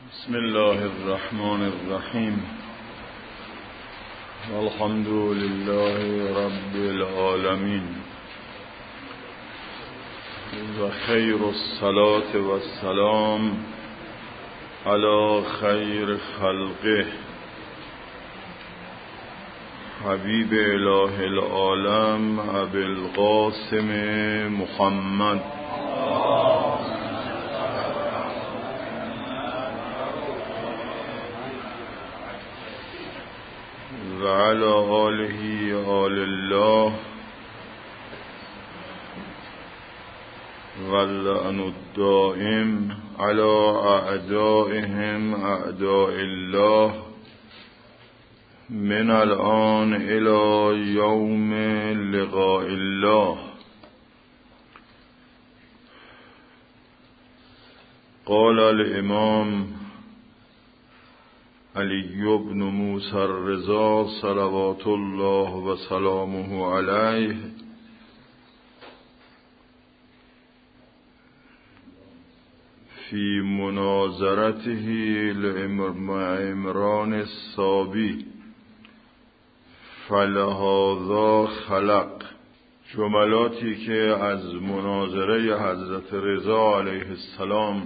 بسم الله الرحمن الرحیم والحمد لله رب العالمین و خیر الصلاة و السلام علی خیر خلقه حبیب اله العالم ابی القاسم محمد و علی آله آل الله و اللعن الدائم علی اعدائهم اعداء الله من الآن الى یوم لقاء الله. قال الامام علی بن موسی الرضا صلوات الله و سلامه علیه فی مناظرته لعمران الصابی فلهذا خلق. جملاتی که از مناظره حضرت رضا علیه السلام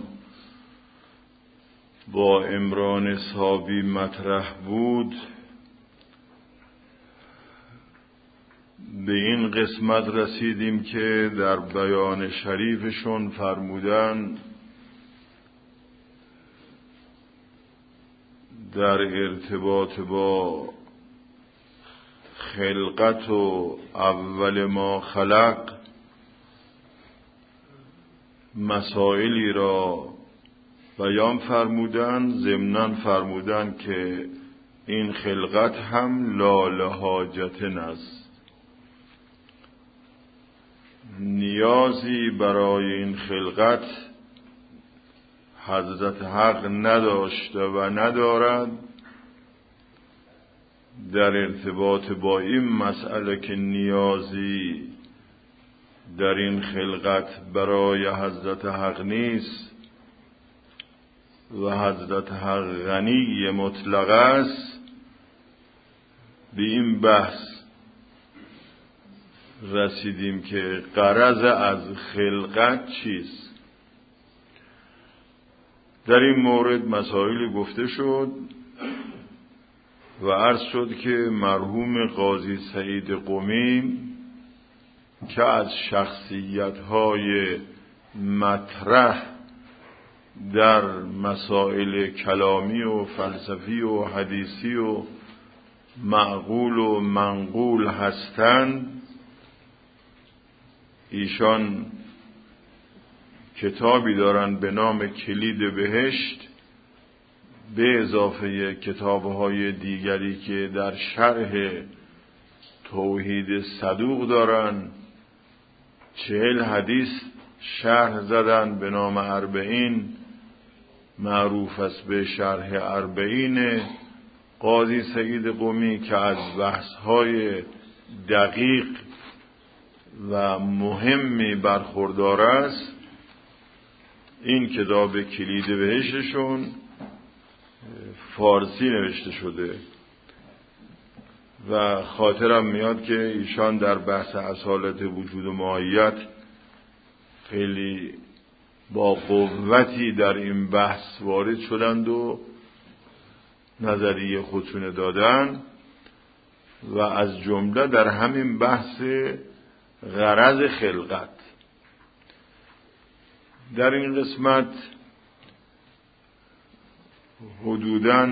با عمران صابی مطرح بود، به این قسمت رسیدیم که در بیان شریفشون فرمودن در ارتباط با خلقت و اول ما خلق مسائلی را بیان فرمودن، ضمناً فرمودن که این خلقت هم لا لحاجت است، نیازی برای این خلقت حضرت حق نداشته و ندارد. در ارتباط با این مسئله که نیازی در این خلقت برای حضرت حق نیست و حضرت حق غنی مطلق است، به این بحث رسیدیم که غرض از خلقت چیست. در این مورد مسائلی گفته شد و عرض شد که مرحوم قاضی سعید قمی که از شخصیت‌های مطرح در مسائل کلامی و فلسفی و حدیثی و معقول و منقول هستند، ایشان کتابی دارند به نام کلید بهشت، به اضافه کتاب‌های دیگری که در شرح توحید صدوق دارند. 40 حدیث شرح زدن به نام اربعین، معروف است به شرح اربعین قاضی سعید قمی، که از بحث‌های دقیق و مهمی برخوردار است. این کتاب کلید بهشتشون فارسی نوشته شده و خاطرم میاد که ایشان در بحث اصالت وجود و ماهیت خیلی با قوتی در این بحث وارد شدند و نظریه خودشون دادن و از جمله در همین بحث غرض خلقت. در این قسمت حدوداً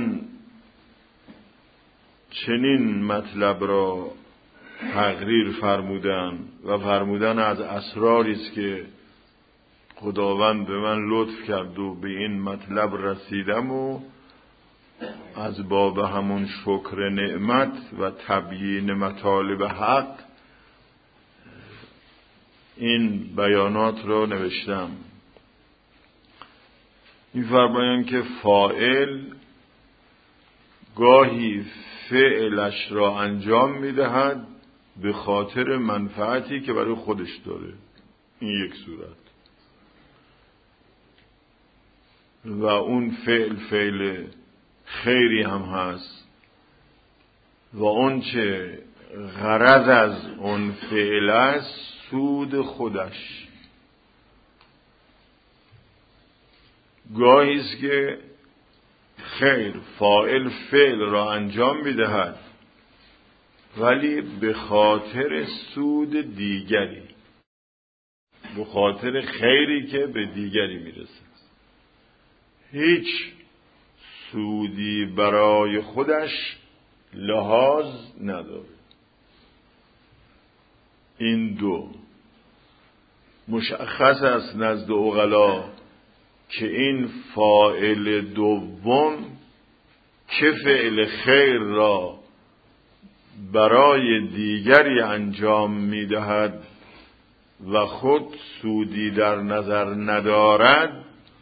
چنین مطلب را تقریر فرمودن و فرمودن از اسراری است که خداوند به من لطف کرد و به این مطلب رسیدم و از باب همون شکر نعمت و تبیین مطالب حق این بیانات را نوشتم. این فرمایند که فاعل گاهی فعلش را انجام میدهد به خاطر منفعتی که برای خودش داره. این یک صورت. و اون فعل خیری هم هست و اون چه غرض از اون فعل است سود خودش. گاهی است که خیر فاعل فعل را انجام می‌دهد ولی به خاطر سود دیگری، به خاطر خیری که به دیگری میرسد، هیچ سودی برای خودش لحاظ نداره. این دو مشخص است نزد عقلا که این فاعل دوم که فعل خیر را برای دیگری انجام می‌دهد و خود سودی در نظر ندارد،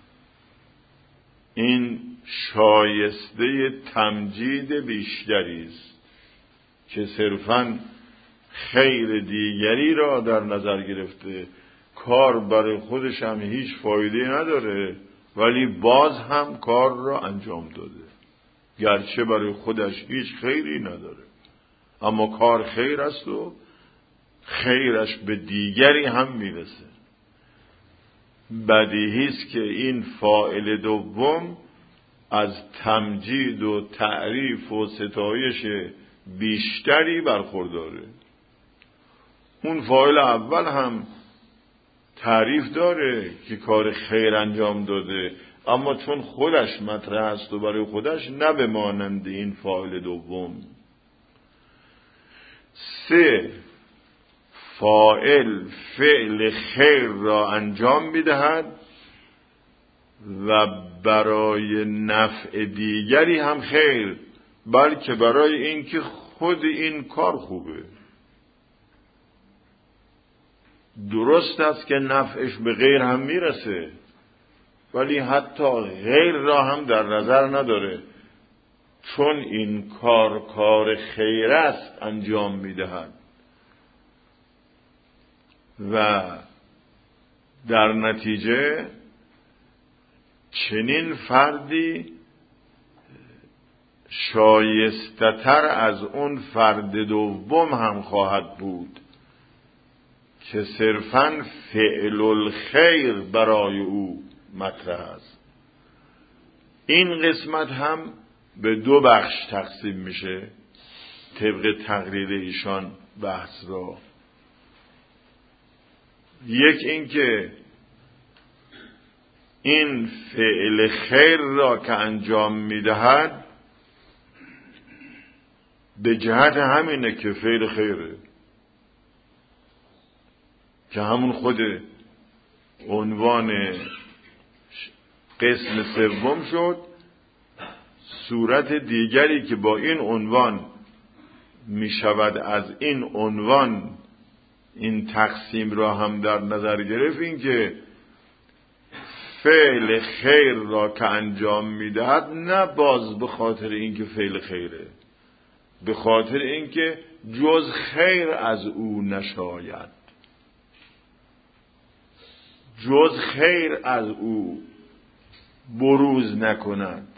این شایسته تمجید بیشتری است که صرفاً خیر دیگری را در نظر گرفته، کار برای خودش هم هیچ فایده نداره ولی باز هم کار را انجام داده، گرچه برای خودش هیچ خیری نداره اما کار خیر است و خیرش به دیگری هم میرسه. بدیهی است که این فاعل دوم از تمجید و تعریف و ستایش بیشتری برخورداره. اون فاعل اول هم تعریف داره که کار خیر انجام داده، اما چون خودش مطرح است و برای خودش، نه به مانند این فاعل دوم. 3. فاعل فعل خیر را انجام می‌دهد و برای نفع دیگری هم خیر، بلکه برای اینکه خود این کار خوبه. درست است که نفعش به غیر هم میرسه ولی حتی غیر را هم در نظر نداره، چون این کار خیر است انجام میدهد و در نتیجه چنین فردی شایسته‌تر از اون فرد دوم هم خواهد بود که صرفاً فعل الخیر برای او مطرح است. این قسمت هم به 2 بخش تقسیم میشه طبق تقریر ایشان بحث را. یک این که این فعل خیر را که انجام میدهد به جهت همینه که فعل خیره، که همون خود عنوان قسم سوم شد. صورت دیگری که با این عنوان می شود از این عنوان این تقسیم را هم در نظر گرفت، این که فعل خیر را که انجام می دهد نه باز به خاطر اینکه فعل خیره، به خاطر اینکه جز خیر از او نشاید، جز خیر از او بروز نکند.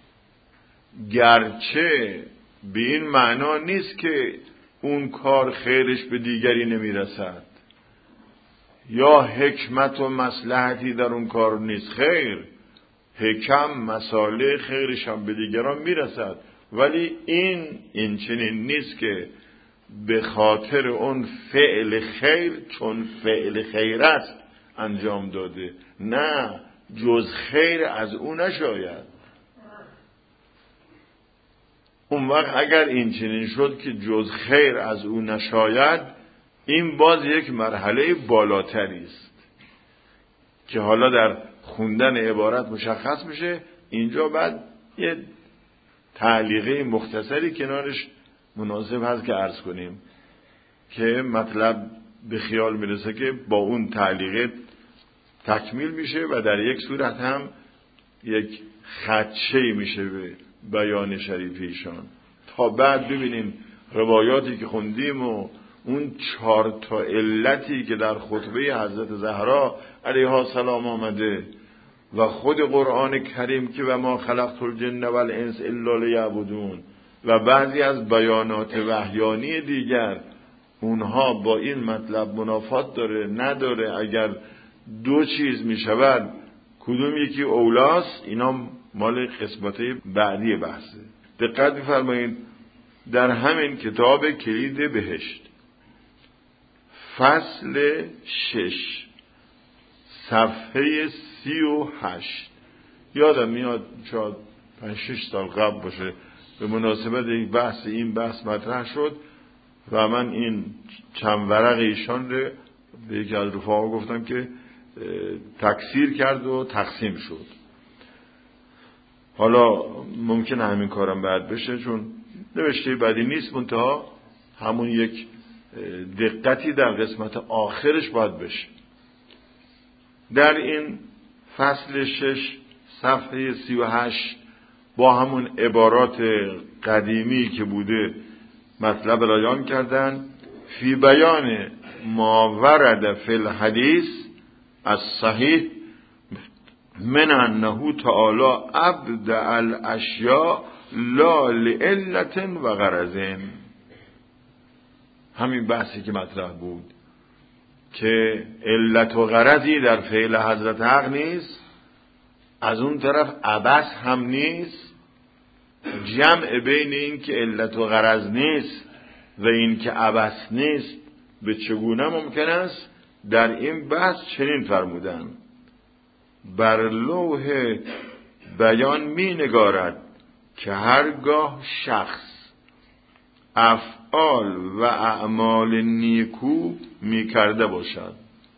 گرچه به این معنا نیست که اون کار خیرش به دیگری نمیرسد یا حکمت و مصلحتی در اون کار نیست، خیر حکم مصالح خیرش هم به دیگران میرسد، ولی این چنین نیست که به خاطر اون فعل خیر چون فعل خیر است انجام داده، نه جز خیر از او نشاید. اون وقت اگر این چنین شد که جز خیر از او نشاید، این باز یک مرحله بالاتری است که حالا در خوندن عبارت مشخص میشه. اینجا بعد یه تعلیقه مختصری کنارش مناسب هست که عرض کنیم که مطلب به خیال میرسه که با اون تعلیقه تکمیل میشه و در یک صورت هم یک خدشه‌ای میشه به بیان شریف ایشان، تا بعد ببینیم روایاتی که خوندیم و اون 4 علتی که در خطبه حضرت زهرا علیها السلام آمده و خود قرآن کریم که و ما خلقت الجن والانس الا لیعبدون و بعضی از بیانات وحیانی دیگر، اونها با این مطلب منافات داره نداره؟ اگر دو چیز می شود کدوم یکی اولاست؟ اینا مال قسمت بعدی بحثه. دقت بفرمایید در همین کتاب کلید بهشت فصل 6 صفحه 38 یادم میاد شاید 5-6 سال قبل باشه، به مناسبت این بحث مطرح شد و من این چند ورق ایشان رو به یکی از رفقا گفتم که تکثیر کرد و تقسیم شد. حالا ممکنه همین کارم بعد بشه چون نوشته بدی نیست، منتها همون یک دقتی در قسمت آخرش باید بشه. در این فصل 6 صفحه 38 با همون عبارات قدیمی که بوده مطلب رایان کردن. فی بیان ما ورد فی الحدیث الصحیح من انه تعالی ابدع الاشیاء لا لعلت و غرض. همین بحثی که مطرح بود که علت و غرضی در فعل حضرت حق نیست، از اون طرف عبث هم نیست. جمع بین این که علت و غرض نیست و این که عبث نیست به چگونه ممکن است؟ در این بحث چنین فرمودن: بر لوح بیان می نگارد که هرگاه شخص افعال و اعمال نیکو می کرده باشد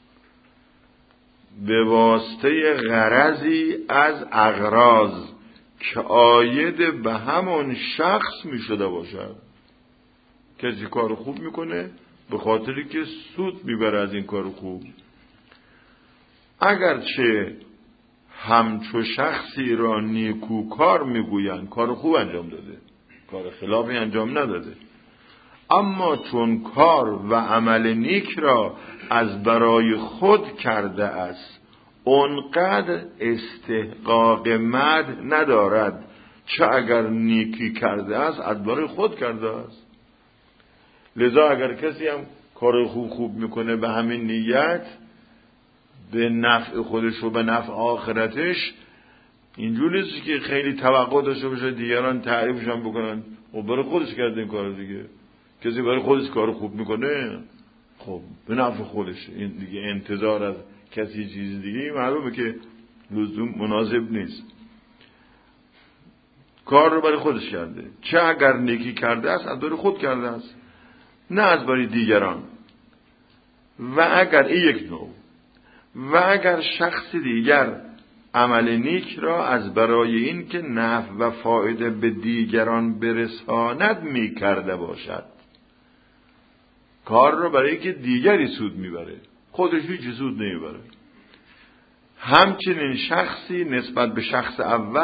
به واسطه غرضی از اغراض که عاید به همون شخص می شده باشد. کسی کار خوب میکنه به خاطری که سود میبره از این کار خوب، اگرچه همچو شخصی را نیکوکار میگویند کار خوب انجام داده، کار خلافی انجام نداده، اما چون کار و عمل نیک را از برای خود کرده است اونقدر استحقاق مدح ندارد چه اگر نیکی کرده است از برای خود کرده است. لذا اگر کسی هم کار خوب میکنه به همین نیت، به نفع خودش و به نفع آخرتش، اینجوری نیست که خیلی توقع داشته باشه دیگران تعریفش هم بکنن و برای خودش کرده این کار دیگه. کسی برای خودش کار خوب میکنه خب به نفع خودش، این دیگه انتظار از کسی چیز دیگه معلومه که لزوم مناسب نیست. کار رو برای خودش کرده، چه اگر نیکی کرده است از برای خود کرده است نه از برای دیگران. و اگر این یک نوع، و اگر شخص دیگر عمل نیک را از برای این که نفع و فایده به دیگران برساند می کرده باشد، کار را برای که دیگری سود میبره، خودش هیچ سود نمیبره، همچنین شخصی نسبت به شخص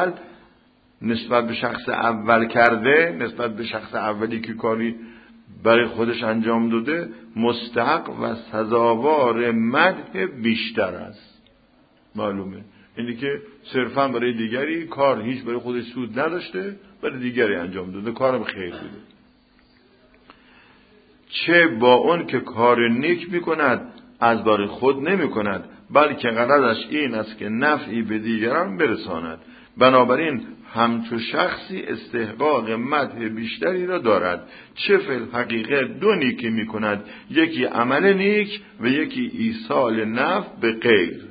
اول کرده، نسبت به شخص اولی که کاری برای خودش انجام داده مستحق و سزاوار مدح بیشتر است. معلومه اینی که صرفا برای دیگری کار هیچ برای خودش سود نداشته، برای دیگری انجام داده، کارم خیر بوده. چه با اون که کار نیک میکند از برای خود نمیکند، بلکه غرضش این است که نفعی به دیگران برساند. بنابراین همچو شخصی استحقاق مدح بیشتری را دارد. چه فی الحقیقه دو نیکی میکند، یکی عمل نیک و یکی ایصال نفع به غیر،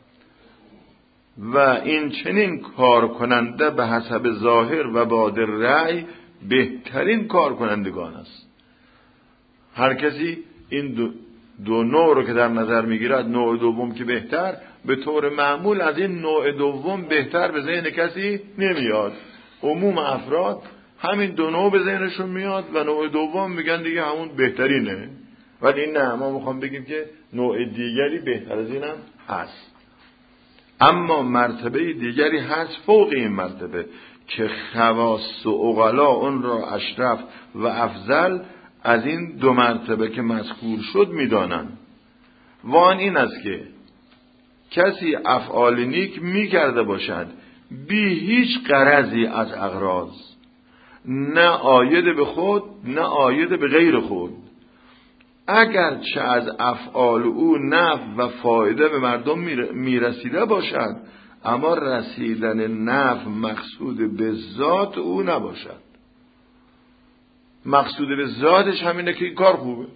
و این چنین کار کننده به حسب ظاهر و بعد رأی بهترین کار کنندگان است. هر کسی این دو نوع رو که در نظر میگیرد، نوع دوم که بهتر، به طور معمول از این نوع دوم بهتر به ذهن کسی نمیاد. عموم افراد همین دو نوع به ذهنشون میاد و نوع دوم میگن دیگه همون بهترینه. ولی نه، ما میخوام بگیم که نوع دیگری بهتر از اینم هست. اما مرتبه دیگری هست فوق این مرتبه که خواص و عقلا اون را اشرف و افضل از این دو مرتبه که مذکور شد میدانند. و آن این است که کسی افعال نیک میکرده باشد بی هیچ غرضی از اغراض، نه عاید به خود نه عاید به غیر خود، اگرچه از افعال او نفع و فایده به مردم میرسیده باشد، اما رسیدن نفع مقصود به ذات او نباشد. مقصود به ذاتش همینه که این کار خوبه،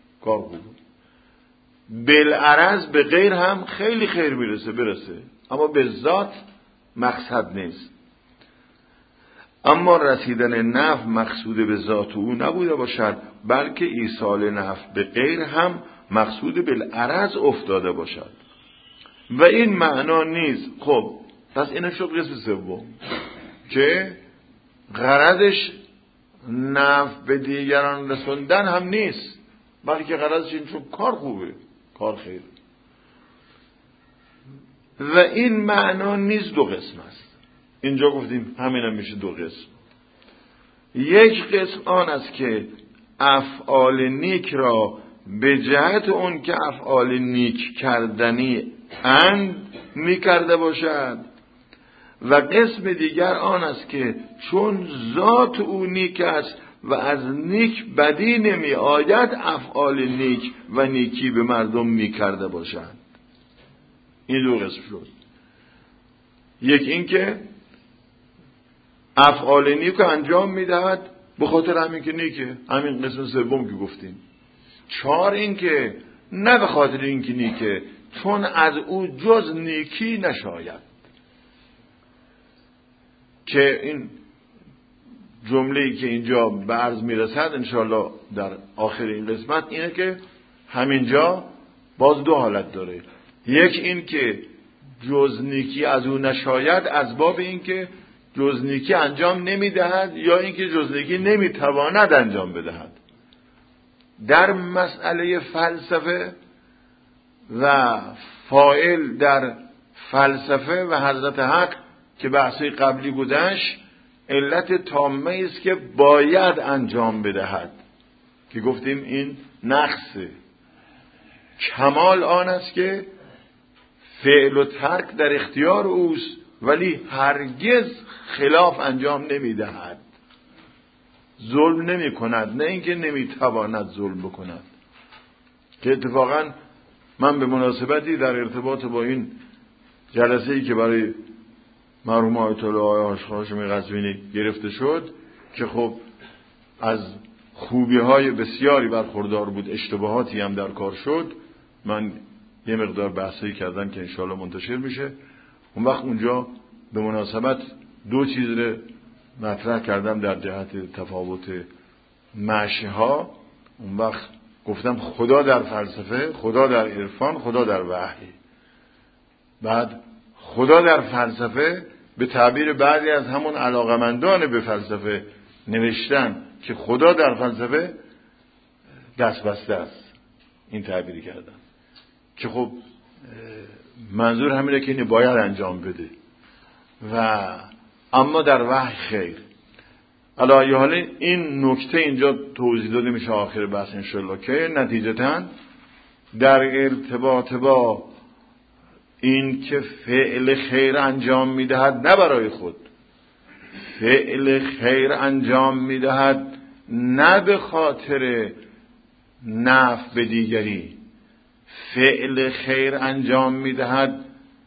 بالعرض به غیر هم خیلی خیر برسه، اما به ذات مقصد نیست. اما رسیدن نفع مقصود به ذات او نبوده باشد، بلکه ایصال نفع به غیر هم مقصود بالعرض افتاده باشد و این معنا نیست. خب پس اینه شد قسم سوم که غرضش نفع به دیگران رسوندن هم نیست، بلکه غرضش این چون کار خوبه، کار خیر. و این معنا نیز دو قسم است. اینجا گفتیم همین هم میشه دو قسم. یک قسم آن است که افعال نیک را به جهت اون که افعال نیک کردنی اند میکرده باشد و قسم دیگر آن است که چون ذات او نیک است و از نیک بدی نمی آید افعال نیک و نیکی به مردم میکرده باشد. این دو قسم شد. یک این که افعال نیک انجام میدهد به خاطر همین که نیکه، همین قسم سوم که گفتیم. چهار این که نه به خاطر این که نیکه، چون از او جز نیکی نشاید. که این جمله‌ای که اینجا به عرض میرسد انشاءالله در آخر این قسمت اینه که همینجا باز دو حالت داره. یک این که جز نیکی از او نشاید از باب این که جز نیکی انجام نمیدهد یا اینکه جز نیکی نمیتواند انجام بدهد. در مسئله فلسفه و فاعل در فلسفه و حضرت حق که بحثی قبلی بودنش علت تامه است که باید انجام بدهد، که گفتیم این نقصه. کمال آن است که فعل و ترک در اختیار اوست ولی هرگز خلاف انجام نمیدهد، ظلم نمی کند، نه اینکه نمیتواند ظلم بکند. که اتفاقا من به مناسبتی در ارتباط با این جلسه‌ای که برای مرحوم آیت الله آقای هاشمی قزوینی گرفته شد که خب از خوبی‌های بسیاری برخوردار بود، اشتباهاتی هم در کار شد، من یه مقدار بحثی کردم که انشاءالله منتشر میشه. اون وقت اونجا به مناسبت دو چیز رو مطرح کردم در جهت تفاوت معنی‌ها. اون وقت گفتم خدا در فلسفه، خدا در عرفان، خدا در وحی. بعد خدا در فلسفه به تعبیر بعضی از همون علاقمندان به فلسفه نوشتن که خدا در فلسفه دست بسته است، این تعبیری کردن که خب منظور همینه که اینو باید انجام بده و اما در وحی خیر. علی حال این نکته اینجا توضیح داده میشه آخر بحث انشالله که نتیجتاً در ارتباط با این که فعل خیر انجام میدهد نه برای خود، فعل خیر انجام میدهد نه به خاطر نفع به دیگری، فعل خیر انجام میدهد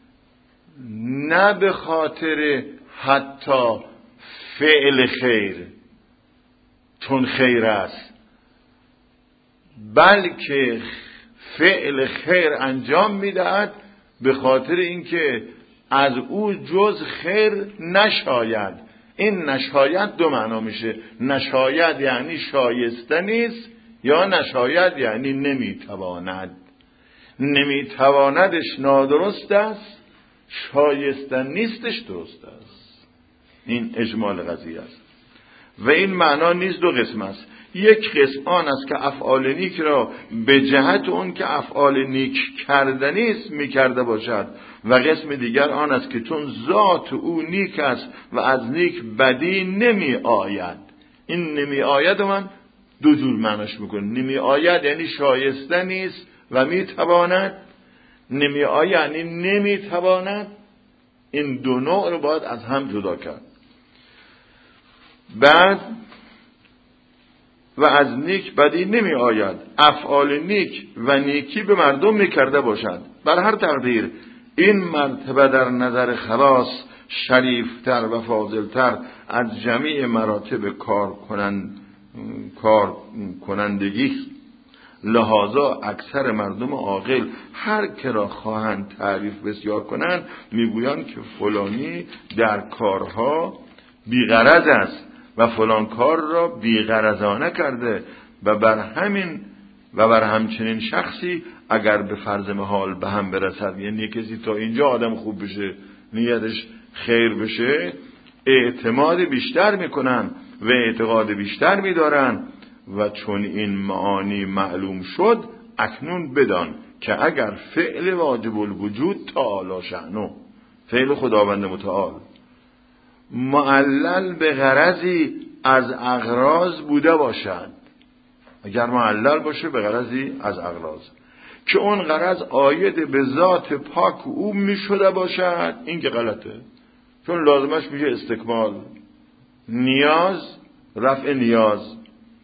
نه به خاطر حتی فعل خیر چون خیر است، بلکه فعل خیر انجام میدهد به خاطر اینکه از او جز خیر نشاید. این نشاید دو معنا میشه، نشاید یعنی شایسته نیست یا نشاید یعنی نمیتواند. نمیتواندش نادرست است، شایسته نیستش درست است. این اجمال قضیه است و این معنا نیز دو قسم است. یک قسم آن است که افعال نیک را به جهت اون که افعال نیک کردنی است میکرده باشد و قسم دیگر آن است که چون ذات او نیک است و از نیک بدی نمی آید. این نمی آید من دو جور معناش میکنم. نمی آید یعنی شایسته نیست و میتواند، نمی آید یعنی نمی تواند. این دو نوع رو باید از هم جدا کرد. بعد و از نیک بدی نمی آید. افعال نیک و نیکی به مردم می کرده باشد. بر هر تقدیر این مرتبه در نظر خلاص شریفتر و فاضلتر از جمیع مراتب کار کنندگی. لذا اکثر مردم عاقل هر که را خواهند تعریف بسیار کنند میگویند که فلانی در کارها بیغرض است و فلان کار را بیغرضانه کرده و بر همچنین شخصی اگر به فرض محال به هم برسد، یعنی کسی تا اینجا آدم خوب بشه، نیتش خیر بشه، اعتماد بیشتر میکنن و اعتقاد بیشتر میدارن. و چون این معانی معلوم شد اکنون بدان که اگر فعل واجب الوجود تعالی شأنه، فعل خداوند متعال، معلل به غرضی از اغراض بوده باشد، اگر معلل باشه به غرضی از اغراض که اون غرض عاید به ذات پاک او می شده باشد، این که غلطه، چون لازمش میشه استکمال، نیاز، رفع نیاز.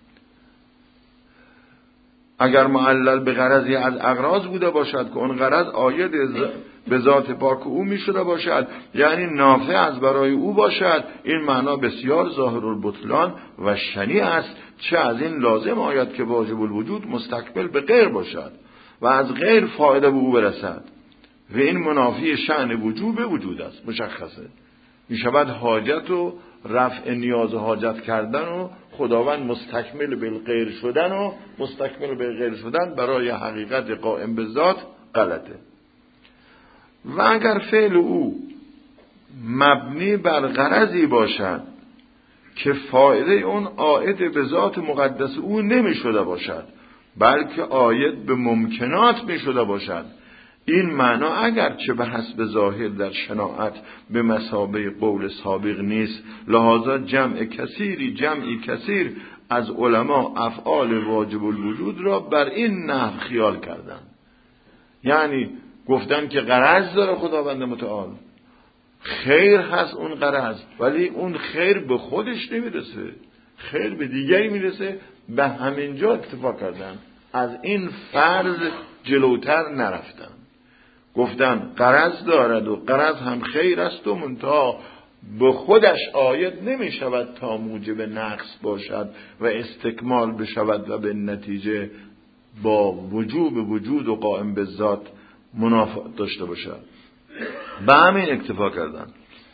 اگر معلل به غرضی از اغراض بوده باشد که اون غرض عاید به ذات پاک او می شده باشد، یعنی نافع از برای او باشد، این معنا بسیار ظاهر البطلان و شنیع است. چه از این لازم آید که واجب الوجود مستقبل به غیر باشد و از غیر فایده به او برسد و این منافی شأن وجود است. مشخصه می شود حاجت و رفع نیاز و حاجت کردن و خداوند مستکمل بالغیر شدن و مستکمل بالغیر شدن برای حقیقت قائم به ذات غلطه. و اگر فعل او مبنی بر غرضی باشد که فایده اون عائد به ذات مقدس او نمی شده باشد بلکه عائد به ممکنات می شده باشد، این معنا اگرچه به حسب ظاهر در شناعت به مثابه قول سابق نیست. لذا جمعی کثیر از علما افعال واجب الوجود را بر این نحو خیال کردن، یعنی گفتن که غرض داره خداوند متعال، خیر هست اون غرض، ولی اون خیر به خودش نمیرسه، خیر به دیگری میرسه، به همینجا اکتفا کردن، از این فرض جلوتر نرفتن. گفتن غرض دارد و غرض هم خیر است و منتها به خودش عاید نمی شود تا موجب نقص باشد و استکمال بشود و به نتیجه با وجود و قائم به ذات منافات داشته باشد. به همین اکتفا کردن.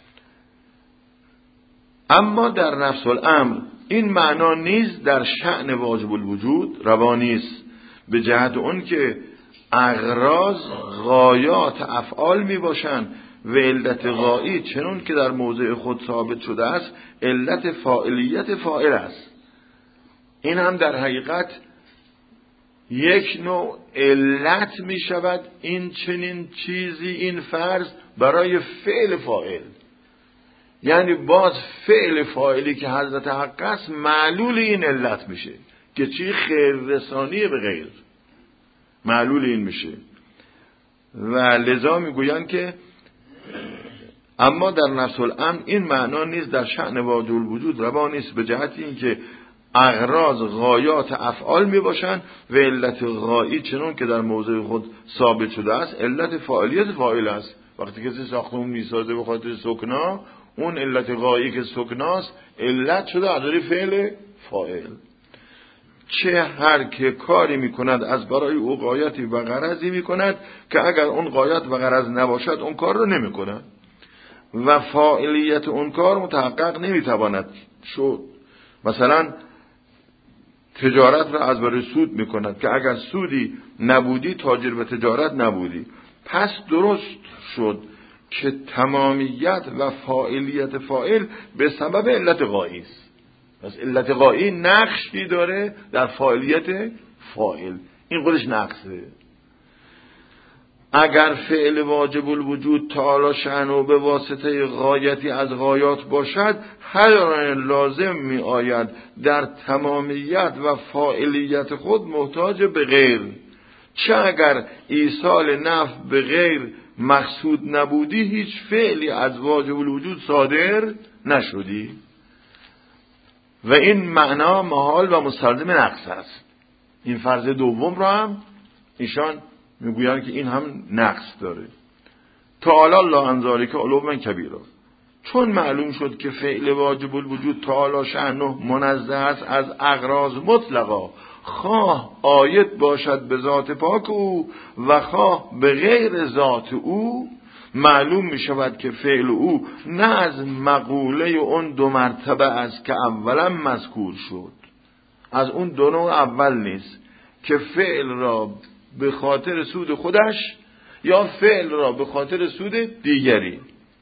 اما در نفس الامر این معنا نیز در شأن واجب الوجود روا نیست، به جهت اون که اغراض غایات افعال می باشند و علت غایی چنون که در موضع خود ثابت شده است علت فاعلیت فاعل است. این هم در حقیقت یک نوع علت می شود، این چنین چیزی، این فرض برای فعل فاعل، یعنی باز فعل فاعلی که حضرت حق است معلول این علت میشه که چی؟ خیر رسانی به غیر، معلول این میشه. و لذا میگویند که اما در نفس الامر این معنا نیز در شأن واجب الوجود روا نیست، به جهت این که اغراض غایات افعال می باشند و علت غایی چنون که در موضع خود ثابت شده است علت فاعلیت فاعل است. وقتی کسی ساختمون میسازه به خاطر سکنا، اون علت غایی که سکناست علت شده از فعل فاعل. چه هر که کاری میکند از برای او غایتی و غرضی میکند که اگر اون غایت و غرض نباشد اون کار رو نمیکند و فاعلیت اون کار متحقق نمیتواند شد. مثلا تجارت را از برای سود میکند که اگر سودی نبودی تاجر به تجارت نبودی. پس درست شد که تمامیت و فاعلیت فاعل به سبب علت غایی است. پس علت غایی نقشی داره در فاعلیت فاعل، این خودش نقصه. اگر فعل واجب الوجود تعالی شأنه به واسطه غایتی از غایات باشد، هر لازم می آید در تمامیت و فاعلیت خود محتاج به غیر، چه اگر ایصال نفع به غیر مقصود نبودی هیچ فعلی از واجب الوجود صادر نشدی. و این معنا محال و مستلزم نقص است. این فرض دوم را هم ایشان میگویند که این هم نقص داره. تعالی الله عن ذلک علوا کبیرا. چون معلوم شد که فعل واجب الوجود تعالی شأنه منزه است از اغراض مطلقا، خواه آید باشد به ذات پاک او و خواه به غیر ذات او، معلوم می شود که فعل او نه از مقوله اون دو مرتبه است که اولا مذکور شد، از اون دو نوع اول نیست که فعل را به خاطر سود خودش یا فعل را به خاطر سود دیگری.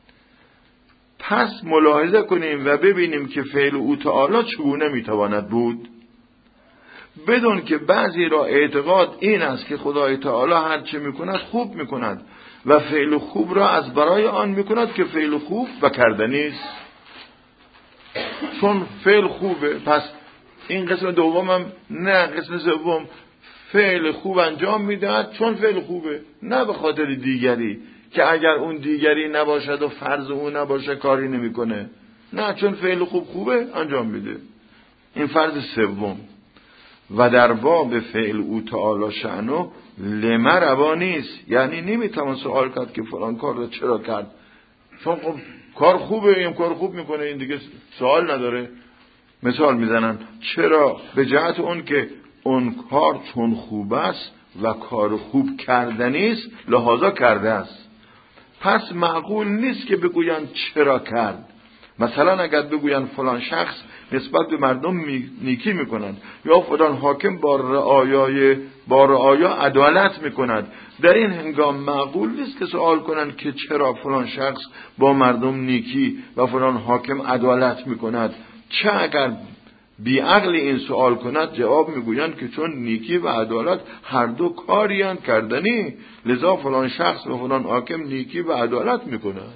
پس ملاحظه کنیم و ببینیم که فعل او تعالی چگونه میتواند بود. بدون که بعضی را اعتقاد این است که خدای تعالی هر چه میکند خوب میکند و فعل خوب را از برای آن میکند که فعل خوب و کردنی است. چون فعل خوبه پس این قسم دومم نه، قسم سوم فعل خوب انجام میدهد چون فعل خوبه، نه به خاطر دیگری که اگر اون دیگری نباشد و فرض اون نباشه کاری نمیکنه، نه چون فعل خوبه انجام میده. این فرض سوم. و در باب فعل او تعالی شأنه لما روا نیست، یعنی نمیتوان سوال کرد که فلان کار رو چرا کرد، چون کار خوبه، این کار خوب میکنه، این دیگه سوال نداره. مثال میزنن چرا به جهت اون که اون کار چون خوب است و کار خوب کردنی است لحاظا کرده است. پس معقول نیست که بگویند چرا کرد. مثلا اگر بگویند فلان شخص نسبت به مردم نیکی میکند یا فلان حاکم با رعایا عدالت میکند، در این هنگام معقول نیست که سوال کنند که چرا فلان شخص با مردم نیکی و فلان حاکم عدالت میکند. چه اگر بیعقل این سوال کند جواب میگویند که چون نیکی و عدالت هر دو کاری کردنی، لذا فلان شخص و فلان حاکم نیکی و عدالت میکند.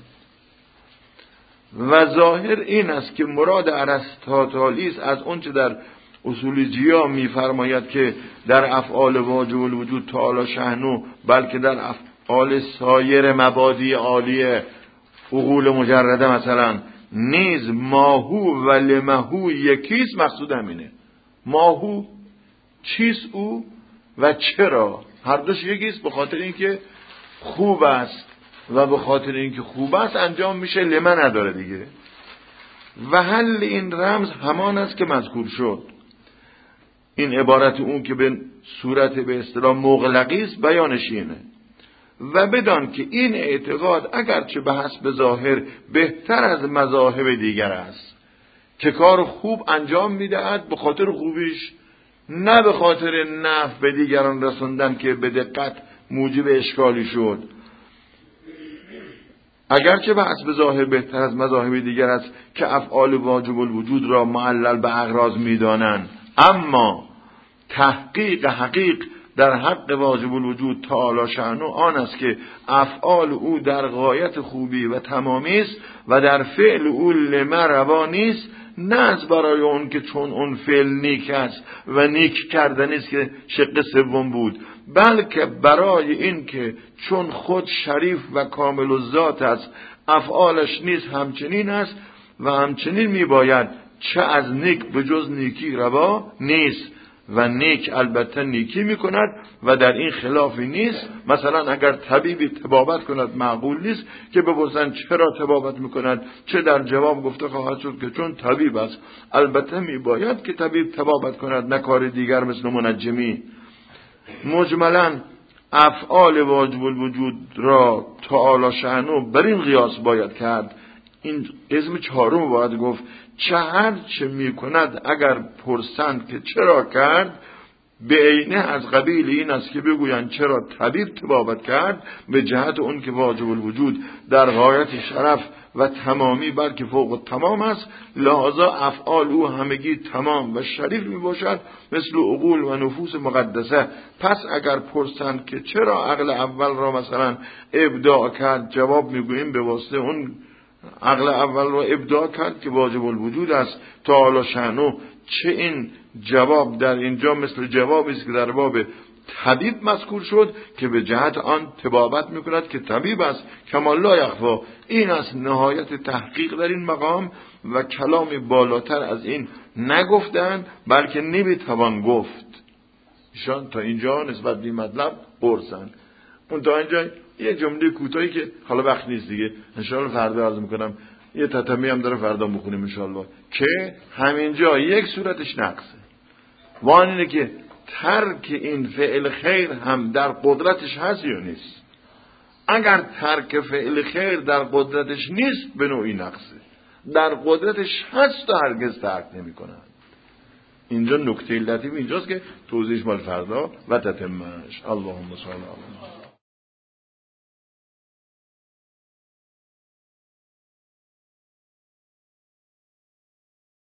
و ظاهر این است که مراد ارسطاطالی است از اون چه در اصول جیا میفرماید که در افعال واجب الوجود تعالی شأنه بلکه در افعال سایر مبادی عالیه عقول مجرده مثلا نیز ماهو و لمهو یکیست. مقصود همینه. ماهو چیست او و چرا، هر دوش یکیست. به خاطر اینکه خوب است و به خاطر اینکه خوب است انجام میشه، لمه نداره دیگه. و حل این رمز همان است که مذکور شد. این عبارت اون که به صورت به اصطلاح مغلقی است بیانش اینه. و بدان که این اعتقاد اگرچه به حسب ظاهر بهتر از مذاهب دیگر است که کار خوب انجام میدهد به خاطر خوبیش، نه به خاطر نفع به دیگران رسوندن که به دقت موجب اشکالی شد، اگرچه به حسب ظاهر بهتر از مذاهب دیگر است که افعال واجب الوجود را معلل به اغراض میدانند، اما تحقیق حقیق در حق واجب الوجود تعالی شأنه آن است که افعال او در غایت خوبی و تمامی است و در فعل او لمه روا نیست، نه از برای اون که چون اون فعل نیک است و نیک کردن است که شق سوم بود، بلکه برای این که چون خود شریف و کامل الذات است افعالش نیز همچنین است و همچنین میباید چه از نیک به جز نیکی روا نیست و نیک البته نیکی میکند و در این خلافی نیست. مثلا اگر طبیبی طبابت کند معقول نیست که بپرسند چرا طبابت میکند، چه در جواب گفته خواهد شد که چون طبیب است. البته میباید که طبیب طبابت کند، نه کار دیگر مثل منجمی. مجملا افعال واجب الوجود را تعالی شأنه بر این قیاس باید کرد. این قسم چهارم باید گفت چه هر چه می کند اگر پرسند که چرا کرد، به عینه از قبیل این است که بگویند چرا طبیب طبابت کرد، به جهت اون که واجب الوجود در غایت شرف و تمامی بلکه فوق تمام است، لحاظا افعال او همگی تمام و شریف می باشد مثل عقول و نفوس مقدسه. پس اگر پرسند که چرا عقل اول را مثلا ابداع کرد، جواب می گوییم به واسطه اون عقل اول را ابداع کرد که واجب الوجود است تعالی شأنه. چه این جواب در اینجا مثل جوابی است که در باب طبیب مذکور شد که به جهت آن طبابت میکند که طبیب است، کما لا یخفا. این است نهایت تحقیق در این مقام و کلامی بالاتر از این نگفتن بلکه نمیتوان گفت. ایشان تا اینجا نسبت به این مطلب قرصن. اون تا اینجا یه جمله کوتاهی که حالا وقت نیست دیگه، انشاءالله فردا عرض میکنم، یه تتمی هم داره فردا میخونیم انشاءالله، که همینجا یک صورتش نقصه و آن اینه که ترک این فعل خیر هم در قدرتش هست یا نیست. اگر ترک فعل خیر در قدرتش نیست به نوعی نقصه، در قدرتش هست و هرگز ترک نمی کنند. اینجا نکته لطیف اینجاست که توضیحش مال فردا و تتمش. اللهم صل علی